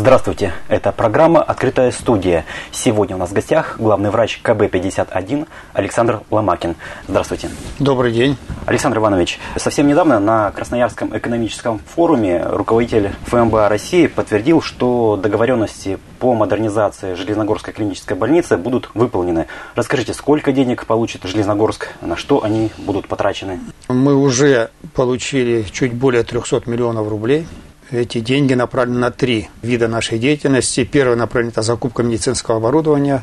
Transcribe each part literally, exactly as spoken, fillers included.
Здравствуйте, это программа «Открытая студия». Сегодня у нас в гостях главный врач ка бэ пятьдесят один Александр Ломакин. Здравствуйте. Добрый день. Александр Иванович, совсем недавно на Красноярском экономическом форуме руководитель эф эм бэ а России подтвердил, что договоренности по модернизации Железногорской клинической больницы будут выполнены. Расскажите, сколько денег получит Железногорск, на что они будут потрачены? Мы уже получили чуть более трехсот миллионов рублей. Эти деньги направлены на три вида нашей деятельности. Первое направление – это закупка медицинского оборудования.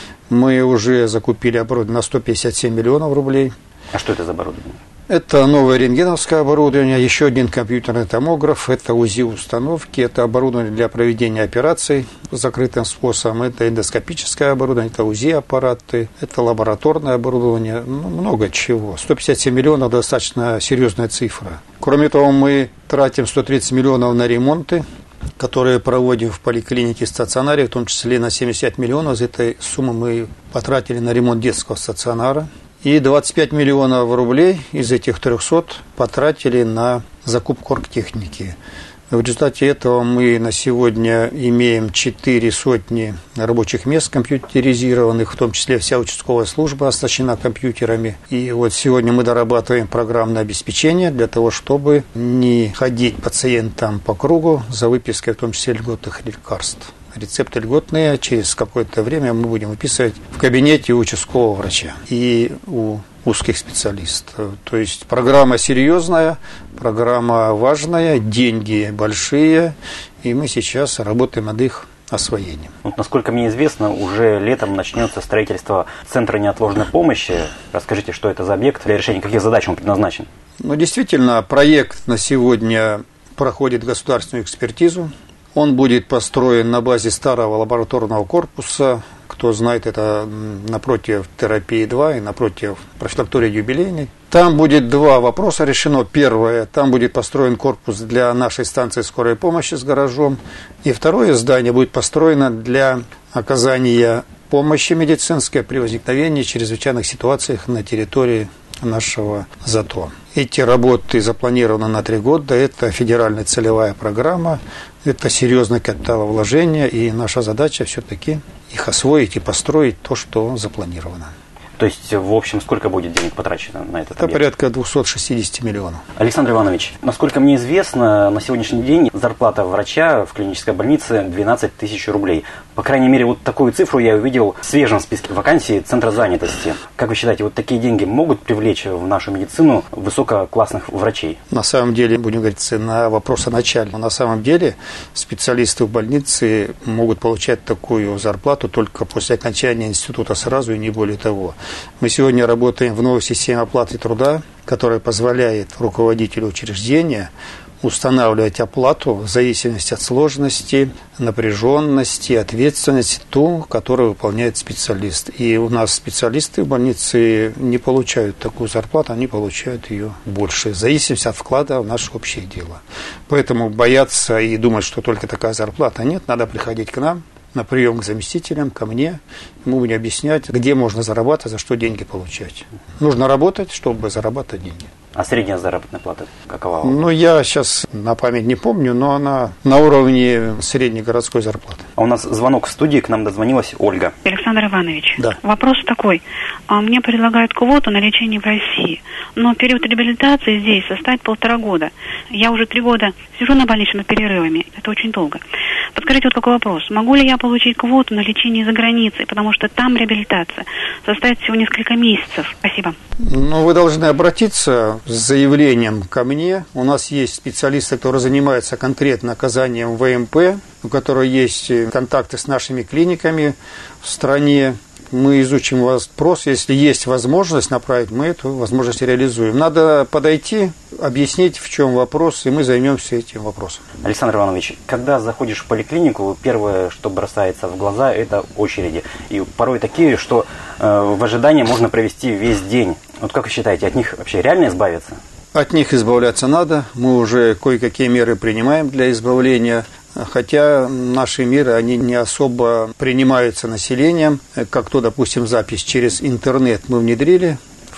Мы уже закупили оборудование на сто пятьдесят семь миллионов рублей. А что это за оборудование? Это новое рентгеновское оборудование, еще один компьютерный томограф, это УЗИ-установки, это оборудование для проведения операций закрытым способом, это эндоскопическое оборудование, это УЗИ-аппараты, это лабораторное оборудование, ну, много чего. сто пятьдесят семь миллионов – достаточно серьезная цифра. Кроме того, мы тратим сто тридцать миллионов на ремонты, которые проводим в поликлинике и стационаре, в том числе на семьдесят пять миллионов. Из этой суммы мы потратили на ремонт детского стационара. И двадцать пять миллионов рублей из этих трехсот потратили на закупку оргтехники. В результате этого мы на сегодня имеем четыре сотни рабочих мест компьютеризированных, в том числе вся участковая служба оснащена компьютерами. И вот сегодня мы дорабатываем программное обеспечение для того, чтобы не ходить пациентам по кругу за выпиской, в том числе льготных лекарств. Рецепты льготные через какое-то время мы будем выписывать в кабинете у участкового врача и у узких специалистов. То есть программа серьезная, программа важная, деньги большие, и мы сейчас работаем над их освоением. Вот, насколько мне известно, уже летом начнется строительство Центра неотложной помощи. Расскажите, что это за объект, для решения каких задач он предназначен? Ну, действительно, проект на сегодня проходит государственную экспертизу. Он будет построен на базе старого лабораторного корпуса. Кто знает, это напротив терапии два и напротив профилактории юбилейной. Там будет два вопроса решено. Первое, там будет построен корпус для нашей станции скорой помощи с гаражом. И второе здание будет построено для оказания помощи медицинской при возникновении чрезвычайных ситуаций на территории нашего ЗАТО. Эти работы запланированы на три года. Это федеральная целевая программа. Это серьезное капиталовложение, и наша задача все-таки их освоить и построить то, что запланировано. То есть, в общем, сколько будет денег потрачено на этот Это объект? порядка двести шестьдесят миллионов. Александр Иванович, насколько мне известно, на сегодняшний день зарплата врача в клинической больнице двенадцать тысяч рублей. По крайней мере, вот такую цифру я увидел в свежем списке вакансий Центра занятости. Как вы считаете, вот такие деньги могут привлечь в нашу медицину высококлассных врачей? На самом деле, будем говорить, на вопрос о начале. На самом деле, специалисты в больнице могут получать такую зарплату только после окончания института сразу и не более того. Мы сегодня работаем в новой системе оплаты труда, которая позволяет руководителю учреждения устанавливать оплату в зависимости от сложности, напряженности, ответственности, ту, которую выполняет специалист. И у нас специалисты в больнице не получают такую зарплату, они получают ее больше, в зависимости от вклада в наше общее дело. Поэтому бояться и думать, что только такая зарплата, нет, надо приходить к нам на прием к заместителям, ко мне. Мы будем объяснять, где можно зарабатывать, за что деньги получать. Нужно работать, чтобы зарабатывать деньги. А средняя заработная плата какова? Ну, я сейчас на память не помню, но она на уровне средней городской зарплаты. А у нас звонок в студии, к нам дозвонилась Ольга. Александр Иванович, да. Вопрос такой. Мне предлагают квоту на лечение в России, но период реабилитации здесь составит полтора года. Я уже три года сижу на больничном с перерывами. Это очень долго. Подскажите, вот какой вопрос. Могу ли я получить квоту на лечение за границей, потому что там реабилитация составит всего несколько месяцев? Спасибо. Ну, вы должны обратиться с заявлением ко мне. У нас есть специалисты, которые занимаются конкретно оказанием вэ эм пэ, у которых есть контакты с нашими клиниками в стране. Мы изучим вопрос, если есть возможность направить, мы эту возможность реализуем. Надо подойти, объяснить, в чем вопрос, и мы займемся этим вопросом. Александр Иванович, когда заходишь в поликлинику, первое, что бросается в глаза, это очереди. И порой такие, что э, в ожидании можно провести весь день. Вот как вы считаете, от них вообще реально избавиться? От них избавляться надо. Мы уже кое-какие меры принимаем для избавления. Хотя наши меры, они не особо принимаются населением. Как то, допустим, запись через интернет мы внедрили в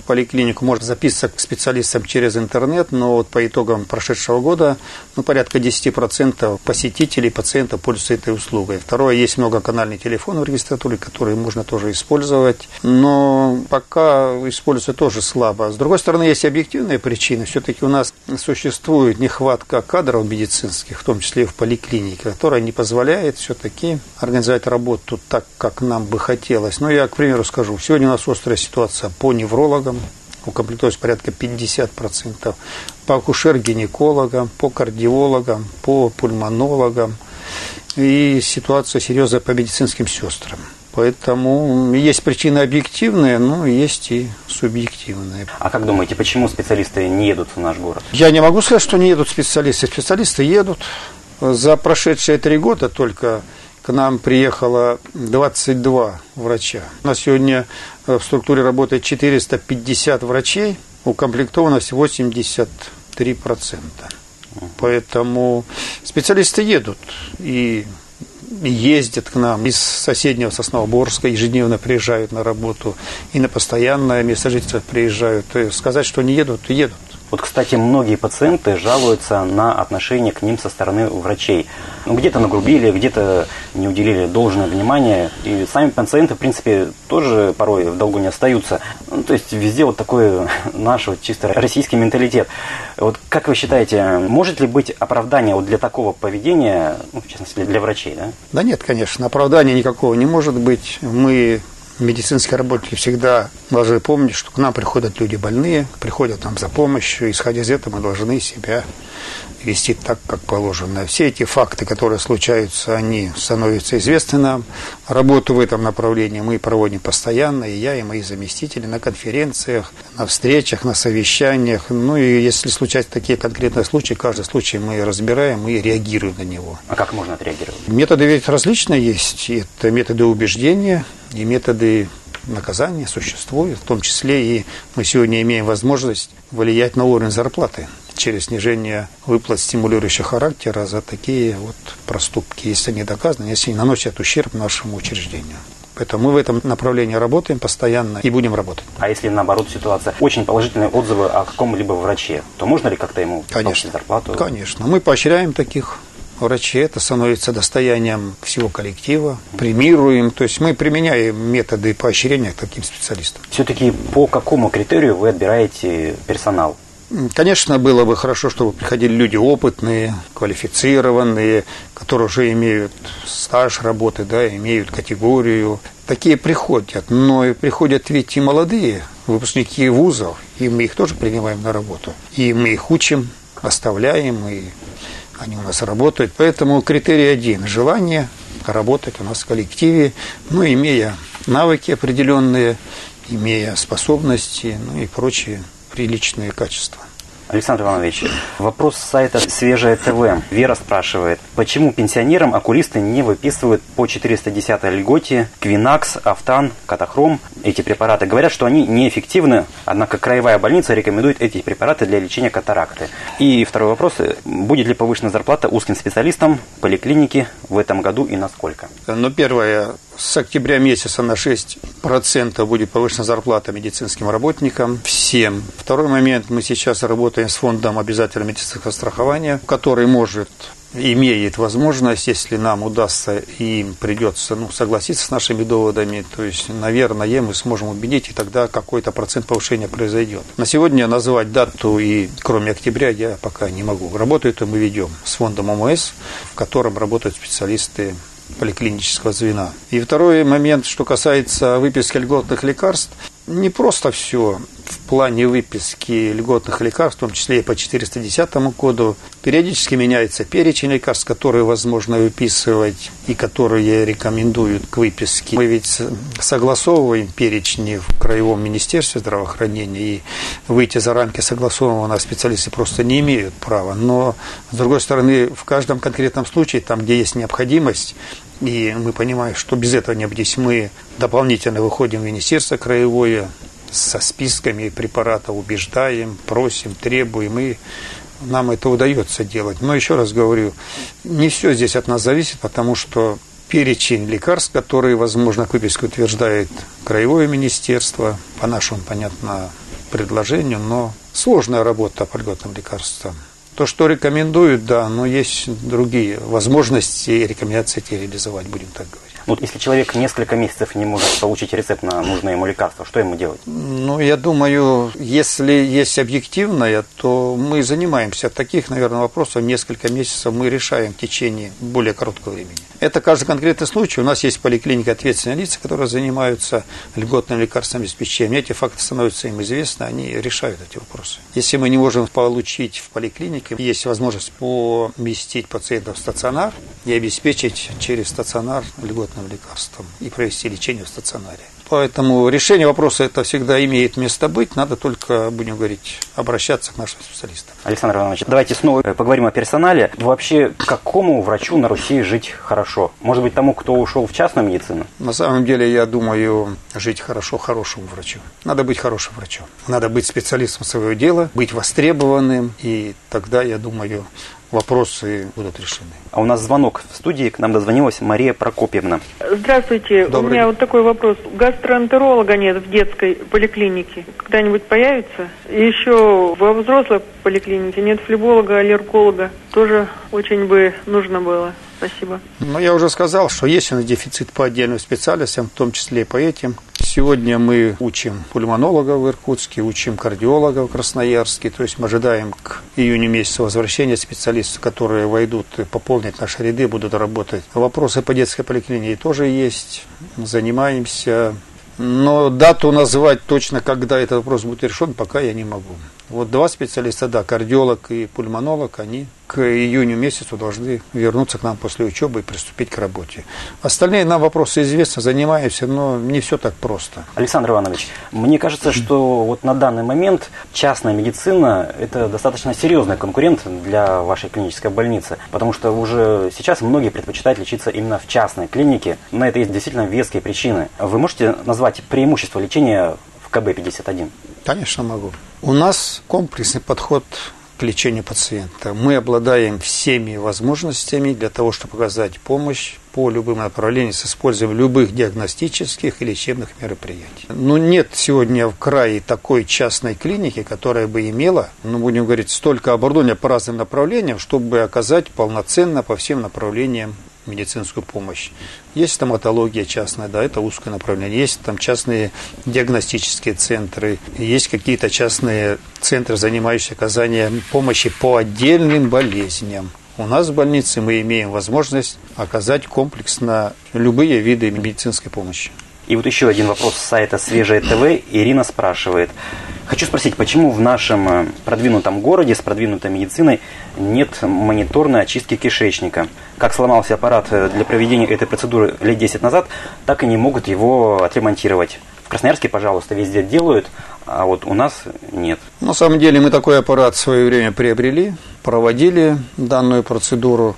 поликлинику можно записаться к специалистам через интернет, но вот по итогам прошедшего года ну, порядка десять процентов посетителей, пациентов пользуются этой услугой. Второе, есть многоканальный телефон в регистратуре, который можно тоже использовать, но пока используется тоже слабо. С другой стороны, есть объективные причины. Все-таки у нас существует нехватка кадров медицинских, в том числе и в поликлинике, которая не позволяет все-таки организовать работу так, как нам бы хотелось. Ну, я, к примеру, скажу, сегодня у нас острая ситуация по неврологам, укомплектуется порядка пятьдесят процентов, по акушер-гинекологам, по кардиологам, по пульмонологам, и ситуация серьезная по медицинским сестрам. Поэтому есть причины объективные, но есть и субъективные. А как думаете, почему специалисты не едут в наш город? Я не могу сказать, что не едут специалисты. Специалисты едут. За прошедшие три года только к нам приехало двадцать два врача. У нас сегодня в структуре работает четыреста пятьдесят врачей, укомплектованность восемьдесят три процента. Поэтому специалисты едут и ездят к нам из соседнего Сосновоборска, ежедневно приезжают на работу, и на постоянное место жительства приезжают. И сказать, что не едут, едут. Вот, кстати, многие пациенты жалуются на отношение к ним со стороны врачей. Ну, где-то нагрубили, где-то не уделили должное внимание. И сами пациенты, в принципе, тоже порой в долгу не остаются. Ну, то есть везде вот такой наш вот чисто российский менталитет. Вот как вы считаете, может ли быть оправдание вот для такого поведения, ну, в частности, для врачей, да? Да нет, конечно, оправдания никакого не может быть. Мы... Медицинские работники всегда должны помнить, что к нам приходят люди больные, приходят нам за помощью. Исходя из этого, мы должны себя вести так, как положено. Все эти факты, которые случаются, они становятся известны нам. Работу в этом направлении мы проводим постоянно, и я, и мои заместители на конференциях, на встречах, на совещаниях. Ну и если случаются такие конкретные случаи, каждый случай мы разбираем и реагируем на него. А как можно отреагировать? Методы ведь различные есть. Это методы убеждения и методы наказания существуют. В том числе и мы сегодня имеем возможность влиять на уровень зарплаты через снижение выплат стимулирующего характера за такие вот проступки, если они доказаны, если они наносят ущерб нашему учреждению. Поэтому мы в этом направлении работаем постоянно и будем работать. А если наоборот ситуация, очень положительные отзывы о каком-либо враче, то можно ли как-то ему повысить зарплату? Конечно. Мы поощряем таких врачей, это становится достоянием всего коллектива, премируем, то есть мы применяем методы поощрения к таким специалистам. Все-таки по какому критерию вы отбираете персонал? Конечно, было бы хорошо, чтобы приходили люди опытные, квалифицированные, которые уже имеют стаж работы, да, имеют категорию. Такие приходят, но и приходят ведь и молодые выпускники вузов, и мы их тоже принимаем на работу. И мы их учим, оставляем, и они у нас работают. Поэтому критерий один – желание работать у нас в коллективе, ну, имея навыки определенные, имея способности, ну и прочие приличные качества. Александр Иванович, вопрос с сайта «Свежее ТВ». Вера спрашивает, почему пенсионерам окулисты не выписывают по четыреста десятой льготе Квинакс, Автан, Катахром эти препараты? Говорят, что они неэффективны, однако краевая больница рекомендует эти препараты для лечения катаракты. И второй вопрос, будет ли повышена зарплата узким специалистам поликлиники в этом году и насколько? Ну, первое, с октября месяца на шесть процентов будет повышена зарплата медицинским работникам всем. Второй момент, мы сейчас работаем с фондом обязательного медицинского страхования, который может, имеет возможность, если нам удастся и им придется ну, согласиться с нашими доводами, то есть, наверное, мы сможем убедить, и тогда какой-то процент повышения произойдет. На сегодня назвать дату, и кроме октября, я пока не могу. Работу эту мы ведем с фондом ОМС, в котором работают специалисты поликлинического звена. И второй момент, что касается выписки льготных лекарств, не просто все в плане выписки льготных лекарств, в том числе и по четыреста десятому коду. Периодически меняется перечень лекарств, которые возможно выписывать и которые рекомендуют к выписке. Мы ведь согласовываем перечни в Краевом министерстве здравоохранения, и выйти за рамки согласованного нас специалисты просто не имеют права. Но, с другой стороны, в каждом конкретном случае, там, где есть необходимость, и мы понимаем, что без этого не обойтись, мы дополнительно выходим в министерство краевое со списками препаратов, убеждаем, просим, требуем, и нам это удается делать. Но еще раз говорю, не все здесь от нас зависит, потому что перечень лекарств, которые, возможно, к выписке утверждает краевое министерство, по-нашему, понятно, предложению, но сложная работа по льготным лекарствам. То, что рекомендуют, да, но есть другие возможности и рекомендации эти реализовать, будем так говорить. Вот если человек несколько месяцев не может получить рецепт на нужное ему лекарство, что ему делать? Ну, я думаю, если есть объективное, то мы занимаемся. Таких, наверное, вопросов несколько месяцев мы решаем в течение более короткого времени. Это каждый конкретный случай. У нас есть поликлиника ответственные лица, которые занимаются льготным лекарственным обеспечением. Эти факты становятся им известны, они решают эти вопросы. Если мы не можем получить в поликлинике, есть возможность поместить пациентов в стационар и обеспечить через стационар льготным лекарством и провести лечение в стационаре. Поэтому решение вопроса это всегда имеет место быть, надо только, будем говорить, обращаться к нашим специалистам. Александр Иванович, давайте снова поговорим о персонале. Вообще, какому врачу на Руси жить хорошо? Может быть, тому, кто ушел в частную медицину? На самом деле, я думаю, жить хорошо хорошему врачу. Надо быть хорошим врачом. Надо быть специалистом своего дела, быть востребованным, и тогда, я думаю, вопросы будут решены. А у нас звонок в студии, к нам дозвонилась Мария Прокопьевна. Здравствуйте, Добрый у меня день. вот такой вопрос. Гастроэнтеролога нет в детской поликлинике. Когда-нибудь появится? И еще во взрослой поликлинике нет флеболога, аллерголога. Тоже очень бы нужно было. Спасибо. Ну, я уже сказал, что есть у нас дефицит по отдельным специальностям, в том числе и по этим. Сегодня мы учим пульмонолога в Иркутске, учим кардиолога в Красноярске. То есть мы ожидаем к июню месяца возвращения специалистов, которые войдут и пополнят наши ряды, будут работать. Вопросы по детской поликлинике тоже есть. Занимаемся. Но дату назвать точно, когда этот вопрос будет решен, пока я не могу. Вот два специалиста, да, кардиолог и пульмонолог, они к июню месяцу должны вернуться к нам после учебы и приступить к работе. Остальные нам вопросы известны, занимаемся, но не все так просто. Александр Иванович, мне кажется, что вот на данный момент частная медицина – это достаточно серьезный конкурент для вашей клинической больницы, потому что уже сейчас многие предпочитают лечиться именно в частной клинике. На это есть действительно веские причины. Вы можете назвать преимущество лечения в ка бэ пятьдесят один? Конечно, могу. У нас комплексный подход к лечению пациента. Мы обладаем всеми возможностями для того, чтобы оказать помощь по любым направлениям с использованием любых диагностических и лечебных мероприятий. Но нет сегодня в крае такой частной клиники, которая бы имела, ну, будем говорить, столько оборудования по разным направлениям, чтобы оказать полноценно по всем направлениям медицинскую помощь. Есть стоматология частная, да, это узкое направление. Есть там частные диагностические центры, есть какие-то частные центры, занимающиеся оказанием помощи по отдельным болезням. У нас в больнице мы имеем возможность оказать комплексно любые виды медицинской помощи. И вот еще один вопрос с сайта Свежее ТВ. Ирина спрашивает. Хочу спросить, почему в нашем продвинутом городе с продвинутой медициной нет мониторной очистки кишечника? Как сломался аппарат для проведения этой процедуры лет десять назад, так и не могут его отремонтировать. В Красноярске, пожалуйста, везде делают, а вот у нас нет. На самом деле мы такой аппарат в свое время приобрели, проводили данную процедуру,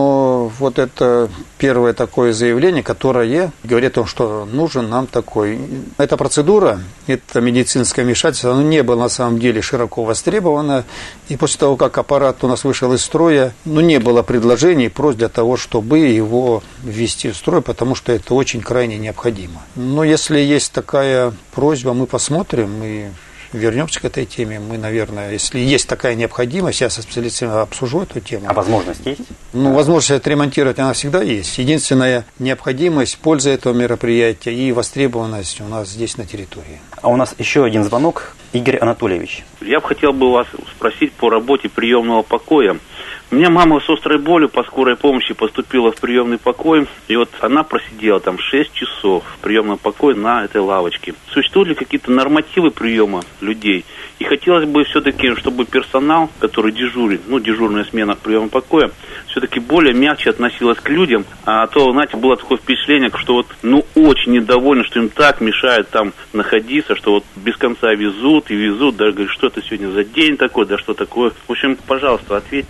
но вот это первое такое заявление, которое говорит о том, что нужен нам такой. Эта процедура, это медицинское вмешательство, оно не было на самом деле широко востребовано, и после того, как аппарат у нас вышел из строя, ну, не было предложений, просьб для того, чтобы его ввести в строй, потому что это очень крайне необходимо. Но если есть такая просьба, мы посмотрим и вернемся к этой теме. Мы, наверное, если есть такая необходимость, я со специалистами обсужу эту тему. А возможность есть? Ну, возможность отремонтировать она всегда есть. Единственная необходимость, польза этого мероприятия и востребованность у нас здесь на территории. А у нас еще один звонок. Игорь Анатольевич. Я бы хотел бы вас спросить по работе приемного покоя. У меня мама с острой болью по скорой помощи поступила в приемный покой, и вот она просидела там шесть часов в приемном покое на этой лавочке. Существуют ли какие-то нормативы приема людей? И хотелось бы все-таки, чтобы персонал, который дежурит, ну, дежурная смена приема покоя, все-таки более мягче относилась к людям. А то, знаете, было такое впечатление, что вот, ну, очень недовольны, что им так мешают там находиться, что вот без конца везут и везут, даже говорят, что это сегодня за день такой, да что такое. В общем, пожалуйста, ответьте.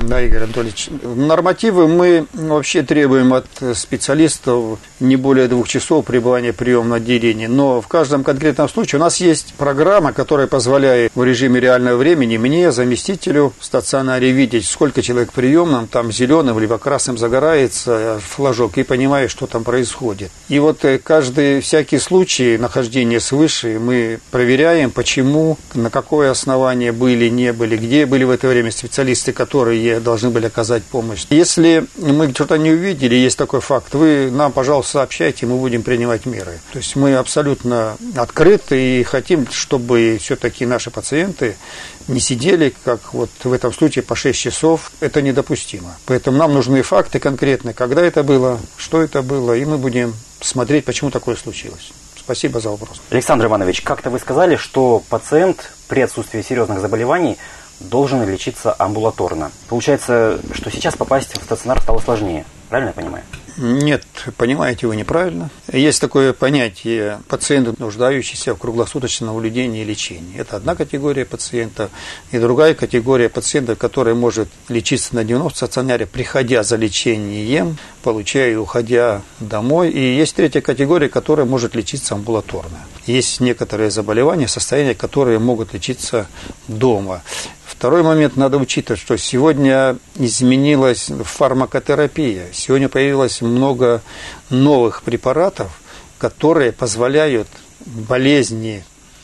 Да, Игорь Анатольевич. Нормативы мы вообще требуем от специалистов не более двух часов пребывания в приемном отделении. Но в каждом конкретном случае у нас есть программа, которая позволяет в режиме реального времени мне, заместителю в стационаре, видеть, сколько человек в приемном, там зеленым либо красным загорается флажок, и понимаю, что там происходит. И вот каждый всякий случай нахождения свыше мы проверяем, почему, на какое основание были, не были, где были в это время специалисты, которые должны были оказать помощь. Если мы что-то не увидели, есть такой факт, вы нам, пожалуйста, сообщайте, мы будем принимать меры. То есть мы абсолютно открыты и хотим, чтобы все-таки наши пациенты не сидели, как вот в этом случае, по шесть часов. Это недопустимо. Поэтому нам нужны факты конкретные, когда это было, что это было, и мы будем смотреть, почему такое случилось. Спасибо за вопрос. Александр Иванович, как-то вы сказали, что пациент при отсутствии серьезных заболеваний должен лечиться амбулаторно. Получается, что сейчас попасть в стационар стало сложнее. Правильно я понимаю? Нет, понимаете вы неправильно. Есть такое понятие пациенты, нуждающиеся в круглосуточном наблюдении и лечении. Это одна категория пациентов. И другая категория пациентов, которая может лечиться на дневном стационаре, приходя за лечением, получая и уходя домой. И есть третья категория, которая может лечиться амбулаторно. Есть некоторые заболевания, состояния, которые могут лечиться дома. Второй момент, надо учитывать, что сегодня изменилась фармакотерапия. Сегодня появилось много новых препаратов, которые позволяют болезни,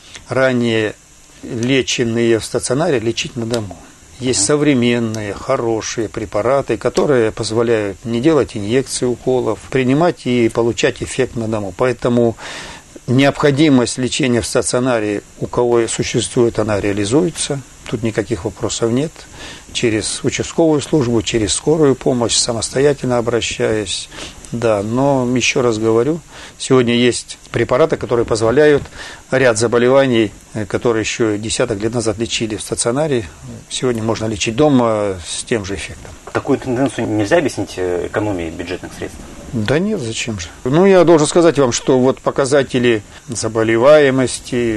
ранее леченные в стационаре, лечить на дому. Есть современные, хорошие препараты, которые позволяют не делать инъекции, уколов, принимать и получать эффект на дому. Поэтому необходимость лечения в стационаре, у кого существует, она реализуется. Тут никаких вопросов нет. Через участковую службу, через скорую помощь, самостоятельно обращаясь. Да, но еще раз говорю, сегодня есть препараты, которые позволяют ряд заболеваний, которые еще десяток лет назад лечили в стационаре, сегодня можно лечить дома с тем же эффектом. Такую тенденцию нельзя объяснить экономией бюджетных средств? Да нет, зачем же? Ну, я должен сказать вам, что вот показатели заболеваемости,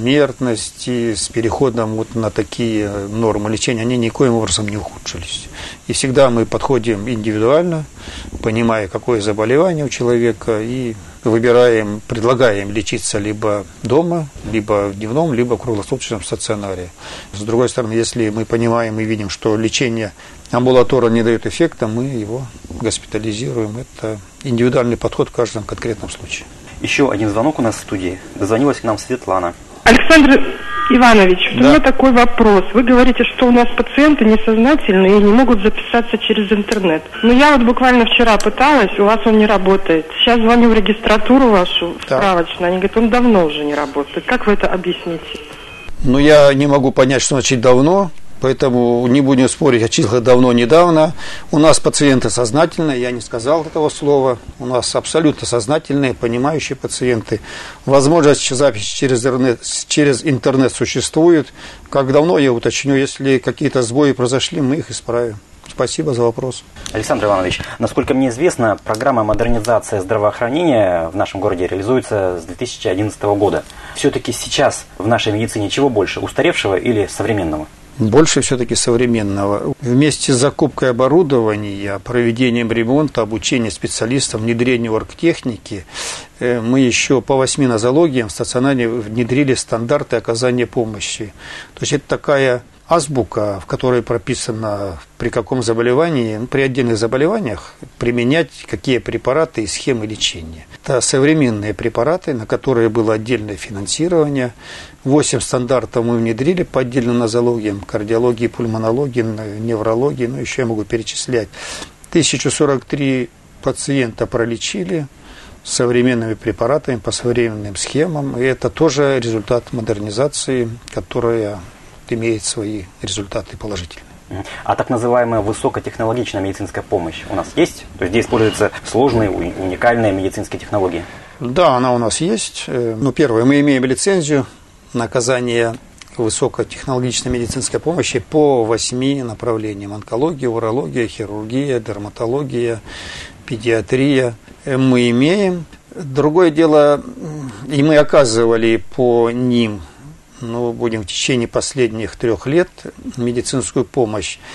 смертности с переходом вот на такие нормы лечения, они никоим образом не ухудшились. И всегда мы подходим индивидуально, понимая, какое заболевание у человека, и выбираем, предлагаем лечиться либо дома, либо в дневном, либо в круглосуточном стационаре. С другой стороны, если мы понимаем и видим, что лечение амбулаторно не дает эффекта, мы его госпитализируем. Это индивидуальный подход в каждом конкретном случае. Еще один звонок у нас в студии. Дозвонилась к нам Светлана. Александр Иванович, Да. у меня такой вопрос. Вы говорите, что у нас пациенты несознательные и не могут записаться через интернет. Но я вот буквально вчера пыталась, у вас он не работает. Сейчас звоню в регистратуру вашу, Да. справочную, они говорят, он давно уже не работает. Как вы это объясните? Ну, я не могу понять, что значит давно. Поэтому не будем спорить о числах давно, недавно. У нас пациенты сознательные, я не сказал этого слова. У нас абсолютно сознательные, понимающие пациенты. Возможность записи через интернет, через интернет существует. Как давно, я уточню, если какие-то сбои произошли, мы их исправим. Спасибо за вопрос. Александр Иванович, насколько мне известно, программа модернизации здравоохранения в нашем городе реализуется с две тысячи одиннадцатого года. Все-таки сейчас в нашей медицине чего больше, устаревшего или современного? Больше все-таки современного. Вместе с закупкой оборудования, проведением ремонта, обучением специалистов, внедрением оргтехники, мы еще по восьми нозологиям в стационаре внедрили стандарты оказания помощи. То есть это такая азбука, в которой прописано, при каком заболевании, при отдельных заболеваниях применять какие препараты и схемы лечения. Это современные препараты, на которые было отдельное финансирование. Восемь стандартов мы внедрили по отдельным нозологиям, кардиологии, пульмонологии, неврологии, ну еще я могу перечислять. тысяча сорок три пациента пролечили современными препаратами по современным схемам. И это тоже результат модернизации, которая имеет свои результаты положительные. А так называемая высокотехнологичная медицинская помощь у нас есть? То есть где используются сложные, уникальные медицинские технологии? Да, она у нас есть. Ну, первое, мы имеем лицензию на оказание высокотехнологичной медицинской помощи по восьми направлениям. Онкология, урология, хирургия, дерматология, педиатрия. Мы имеем. Другое дело, и мы оказывали по ним, ну, будем в течение последних трех лет медицинскую помощь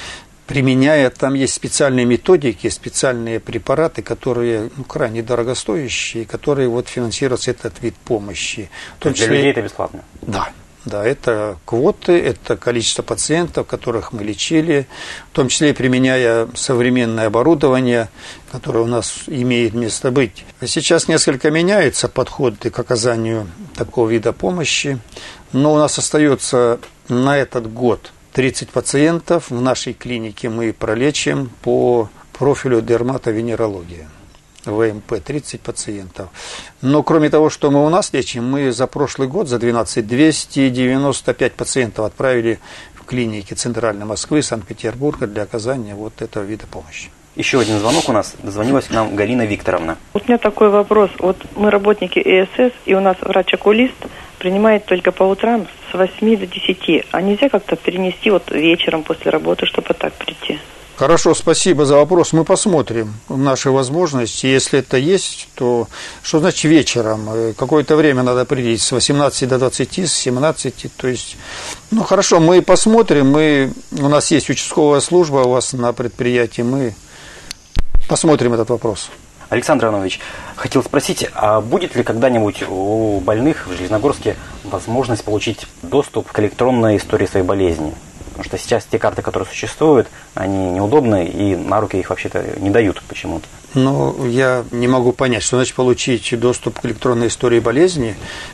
применяя, там есть специальные методики, специальные препараты, которые ну, крайне дорогостоящие, которые вот финансируются этот вид помощи. В том числе, для людей это бесплатно? Да. Да, это квоты, это количество пациентов, которых мы лечили, в том числе применяя современное оборудование, которое у нас имеет место быть. Сейчас несколько меняются подходы к оказанию такого вида помощи, но у нас остается на этот год тридцать пациентов. В нашей клинике мы пролечим по профилю дерматовенерология. вэ эм пэ, тридцать пациентов. Но кроме того, что мы у нас лечим, мы за прошлый год, за двенадцать, двести девяносто пять пациентов отправили в клиники Центральной Москвы, Санкт-Петербурга для оказания вот этого вида помощи. Еще один звонок у нас. Дозвонилась к нам Галина Викторовна. Вот у меня такой вопрос. Вот мы работники э эс эс, и у нас врач-окулист принимает только по утрам с восьми до десяти. А нельзя как-то перенести вот вечером после работы, чтобы так прийти? Хорошо, спасибо за вопрос. Мы посмотрим наши возможности. Если это есть, то что значит вечером? Какое-то время надо определить с восемнадцати до двадцати, с семнадцати. То есть, ну хорошо, мы посмотрим. Мы, у нас есть участковая служба у вас на предприятии. Мы посмотрим этот вопрос. Александр Иванович, хотел спросить, а будет ли когда-нибудь у больных в Железногорске возможность получить доступ к электронной истории своей болезни? Потому что сейчас те карты, которые существуют, они неудобны, и на руки их вообще-то не дают почему-то. Ну, я не могу понять, что значит получить доступ к электронной истории болезни.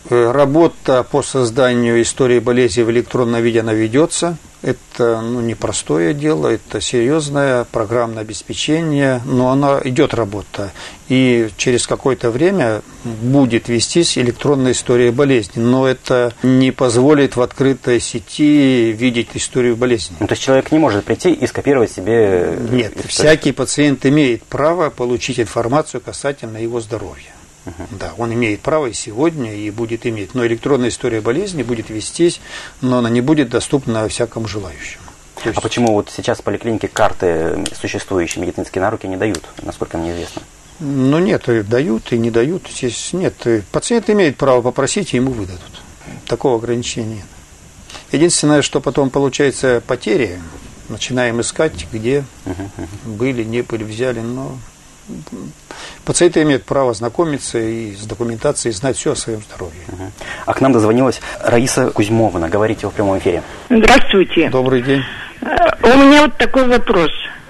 Работа по созданию истории болезни в электронном виде, она ведется. Это ну, непростое дело, это серьезное программное обеспечение, но она идет работа. И через какое-то время будет вестись электронная история болезни. Но это не позволит в открытой сети видеть историю болезни. Ну, то есть человек не может прийти и скопировать себе... Нет, всякий пациент имеет право получить информацию касательно его здоровья. Uh-huh. Да, он имеет право и сегодня, и будет иметь. Но электронная история болезни будет вестись, но она не будет доступна всякому желающему. То есть... А почему вот сейчас в поликлинике карты существующие медицинские на руки не дают, насколько мне известно? Ну нет, дают и не дают. Здесь нет. Пациент имеет право попросить, и ему выдадут. Такого ограничения нет. Единственное, что потом получается потери, начинаем искать, где uh-huh. были, не были, взяли, но... Пациенты имеют право знакомиться и с документацией, знать все о своем здоровье. Uh-huh. А к нам дозвонилась Раиса Кузьмовна. Говорите в прямом эфире. Здравствуйте. Добрый день. У меня вот такой вопрос.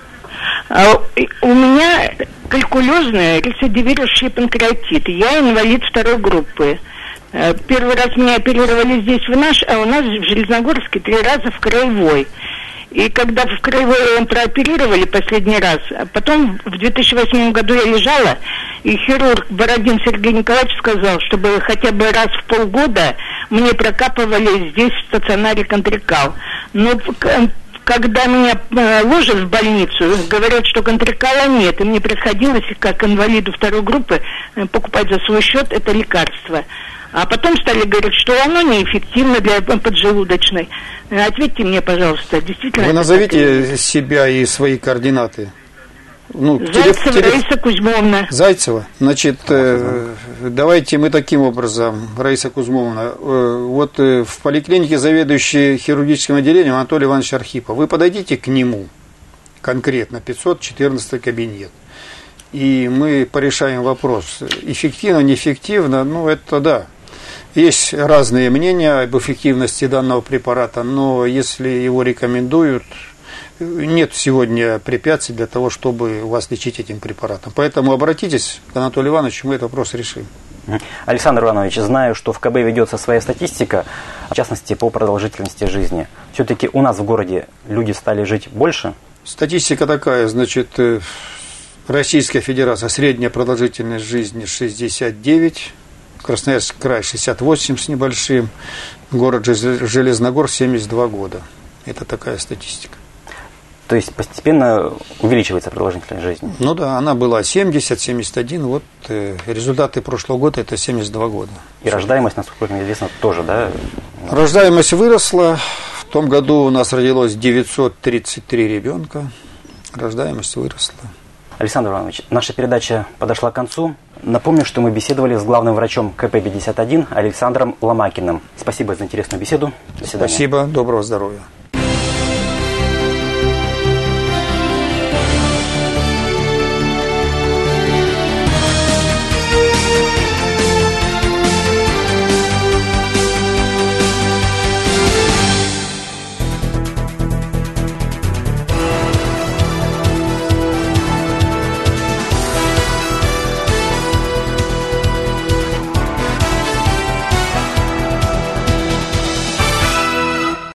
У меня калькулезный рецидивирующий панкреатит. Я инвалид второй группы. Первый раз меня оперировали здесь, в наш, а у нас в Железногорске три раза в краевой. И когда в краевой прооперировали последний раз, а потом в две тысячи восьмом году я лежала, и хирург Бородин Сергей Николаевич сказал, чтобы хотя бы раз в полгода мне прокапывали здесь в стационаре контрикал. Но когда меня ложат в больницу, говорят, что контрикала нет, и мне приходилось, как инвалиду второй группы, покупать за свой счет это лекарство. А потом стали говорить, что оно неэффективно для поджелудочной. Ответьте мне, пожалуйста, действительно... Вы назовите себя и свои координаты. Ну, Зайцева телеф... Раиса Кузьмовна. Зайцева. Значит, э, давайте мы таким образом, Раиса Кузьмовна, э, вот э, в поликлинике заведующий хирургическим отделением Анатолий Иванович Архипов. Вы подойдите к нему конкретно, пятьсот четырнадцатый кабинет. И мы порешаем вопрос, эффективно, неэффективно, ну это да. Есть разные мнения об эффективности данного препарата, но если его рекомендуют, нет сегодня препятствий для того, чтобы вас лечить этим препаратом. Поэтому обратитесь к Анатолию Ивановичу, мы этот вопрос решим. Александр Иванович, знаю, что в ка бэ ведется своя статистика, в частности, по продолжительности жизни. Все-таки у нас в городе люди стали жить больше? Статистика такая, значит, Российская Федерация, средняя продолжительность жизни шестьдесят девять, Красноярский край шестьдесят восемь с небольшим, город Железногорск семьдесят два года. Это такая статистика. То есть постепенно увеличивается продолжительность жизни? Ну да, она была семьдесят, семьдесят один, вот э, результаты прошлого года это семьдесят два года. И рождаемость, насколько мне известно, тоже, да? Рождаемость выросла, в том году у нас родилось девятьсот тридцать три ребенка, рождаемость выросла. Александр Иванович, наша передача подошла к концу. Напомню, что мы беседовали с главным врачом ка пэ пятьдесят один Александром Ломакиным. Спасибо за интересную беседу. До свидания. Спасибо, доброго здоровья.